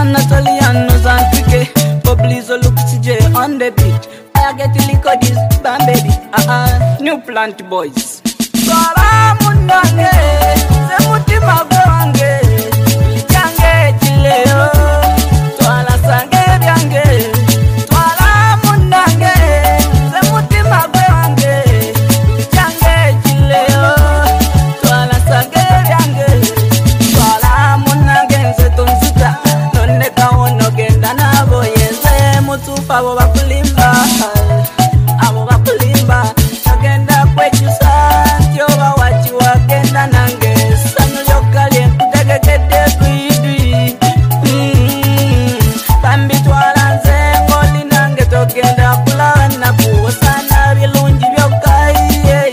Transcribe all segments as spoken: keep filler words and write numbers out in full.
Anatolian Mozambique. Poblizo look C J on the beat. I get the liquor this bam baby. Uh uh, new plant boys. Swara mundange, se mutima gwange. Change chileo, twala sange byange. Swara mundange, se mutima gwange. Change chileo, twala sange byange. Swara mundange nze tonzuta, nonne kawono genda nabo yenze mutufa abo bakulimba, abo bakulimba. Agenda kwechusa, tyoba wachi wagenda nange. Sanu lokale kutegekede kuidwi. Bambi twala nze ngoli nange togenda kulana kuwasana bilungi byokai.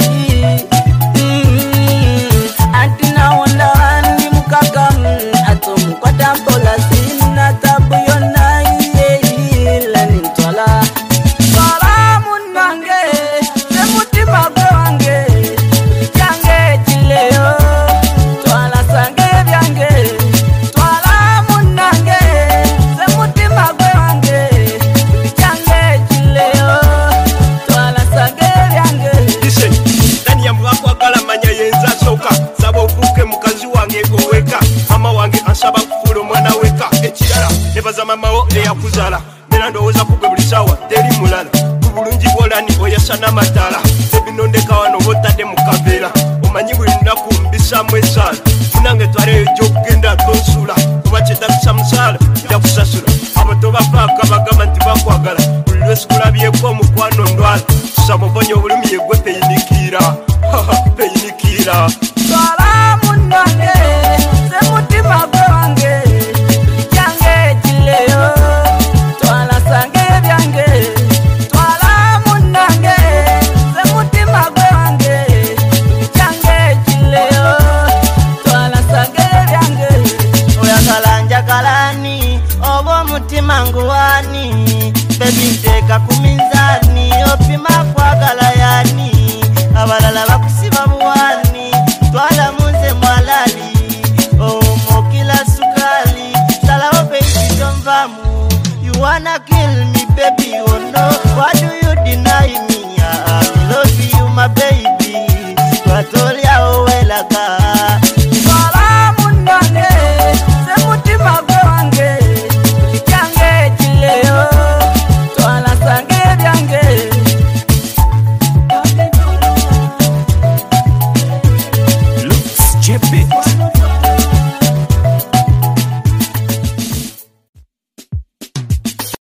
Anti na wanda wani mukaka ato mukwata mpola sina tabu yona lani ntwala. Swara mundange, se mutima gwange. Change chileo, twala sange byange. Swara mundange, se mutima gwange. Change chileo, twala sange byange. Listen, ndani ya mwako wakala manya yenza soka. Sabo uvuke mukazi wange goweka. Mama wange ansaba kufuro mwana weka. Echirala, nebaza mama wo eya kuzala. Nena ndowoza kugwe buli sawa, teri mulala. Kubulungi bolani oyasana matala. Ebinondeka wano wotade mukavera. Omanyi buli lunaku mbisamu esala. Munange twaleyo gyokugenda tonsula. Kuba kyetagisa musala, njakusasula. Abato bafaaka bagamba nti bakwagala. Buli lwesukulabyeko omukwano ndwala. Tusamubonya obulumi yegwe peyinikira. Peyinikira. Swara mundange, se mutima gwange. Change chileo, twala sange byange. Swara mundange, se mutima gwange. Change chileo, twala sange byange. Oyagala njagalani, obo mutima nguwani. Baby nteka ku minzani, opima kwagala yani. Abalala bakusiba buwani, twala munze mwalali. Omo kila sukali, salawo baby don't vamu. You wanna kill me baby, oh no.